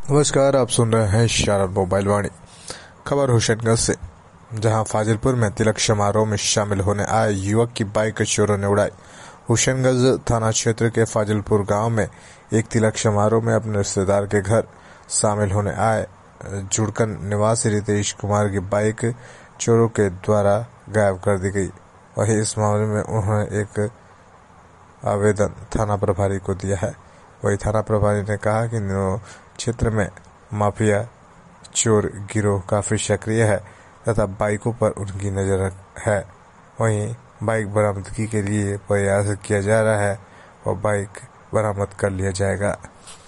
नमस्कार, आप सुन रहे हैं शारद मोबाइल वाणी। खबर हुसैनगंज से, जहां फाजिलपुर में तिलक समारोह में शामिल होने आए युवक की बाइक चोरों ने उड़ाई। हुसैनगंज थाना क्षेत्र के फाजिलपुर गांव में एक तिलक समारोह में अपने रिश्तेदार के घर शामिल होने आए जुड़कन निवासी रितेश कुमार की बाइक चोरों के द्वारा गायब कर दी गई। वहीं इस मामले में उन्होंने एक आवेदन थाना प्रभारी को दिया है। वही थाना प्रभारी ने कहा कि क्षेत्र में माफिया चोर गिरोह काफी सक्रिय है तथा बाइकों पर उनकी नजर है। वहीं बाइक बरामदगी के लिए प्रयास किया जा रहा है और बाइक बरामद कर लिया जाएगा।